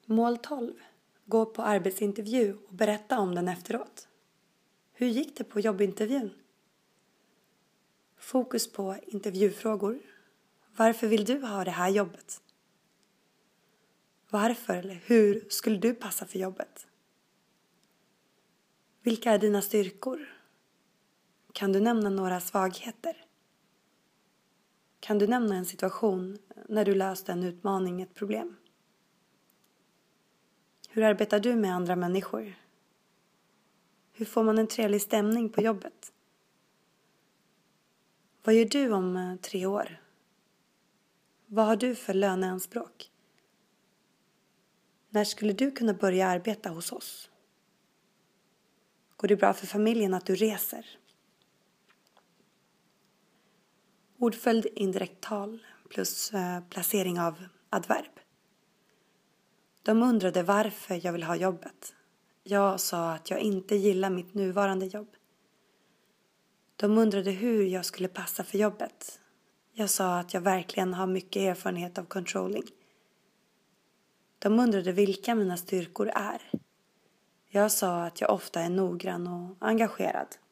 Mål 12. Gå på arbetsintervju och berätta om den efteråt. Hur gick det på jobbintervjun? Fokus på intervjufrågor. Varför vill du ha det här jobbet? Varför eller hur skulle du passa för jobbet? Vilka är dina styrkor? Kan du nämna några svagheter? Kan du nämna en situation när du löste en utmaning, ett problem? Hur arbetar du med andra människor? Hur får man en trevlig stämning på jobbet? Vad gör du om 3 år? Vad har du för löneanspråk? När skulle du kunna börja arbeta hos oss? Går det bra för familjen att du reser? Ordföljd indirekt tal plus placering av adverb. De undrade varför jag vill ha jobbet. Jag sa att jag inte gillar mitt nuvarande jobb. De undrade hur jag skulle passa för jobbet. Jag sa att jag verkligen har mycket erfarenhet av controlling. De undrade vilka mina styrkor är. Jag sa att jag ofta är noggrann och engagerad.